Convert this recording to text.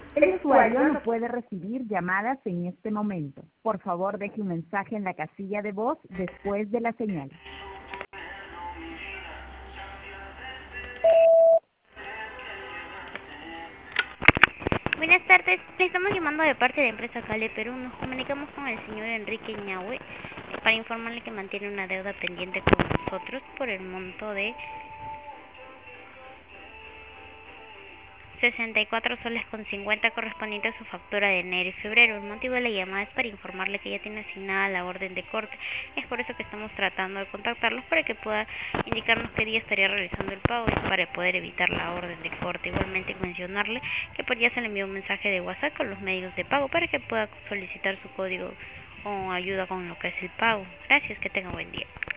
El usuario no puede recibir llamadas en este momento. Por favor, deje un mensaje en la casilla de voz después de la señal. Buenas tardes, le estamos llamando de parte de Empresa Cale Perú. Nos comunicamos con el señor Enrique Ñahue para informarle que mantiene una deuda pendiente con nosotros por el monto de 64 soles con 50 correspondiente a su factura de enero y febrero. El motivo de la llamada es para informarle que ya tiene asignada la orden de corte. Es por eso que estamos tratando de contactarlos para que pueda indicarnos qué día estaría realizando el pago y para poder evitar la orden de corte. Igualmente mencionarle que por ya se le envió un mensaje de WhatsApp con los medios de pago para que pueda solicitar su código o ayuda con lo que es el pago. Gracias, que tenga buen día.